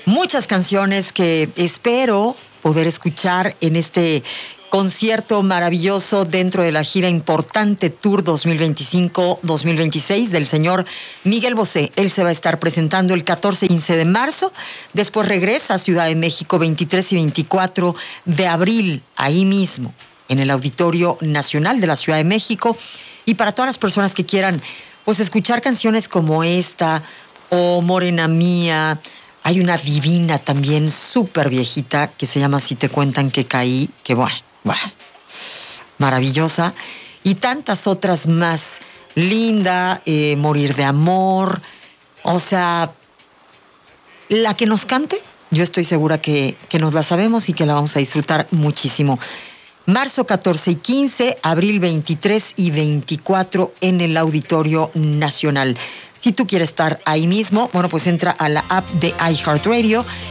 muchas canciones que espero poder escuchar en este concierto maravilloso dentro de la gira importante Tour 2025-2026 del señor Miguel Bosé. Él se va a estar presentando el 14 y 15 de marzo, después regresa a Ciudad de México 23 y 24 de abril, ahí mismo, en el Auditorio Nacional de la Ciudad de México. Y para todas las personas que quieran pues escuchar canciones como esta o Morena Mía, hay una divina también súper viejita que se llama Si te cuentan que caí, que bueno, maravillosa, y tantas otras más. Linda, Morir de amor, o sea, la que nos cante, yo estoy segura que nos la sabemos y que la vamos a disfrutar muchísimo. Marzo 14 y 15, abril 23 y 24 en el Auditorio Nacional. Si tú quieres estar ahí mismo, bueno, pues entra a la app de iHeartRadio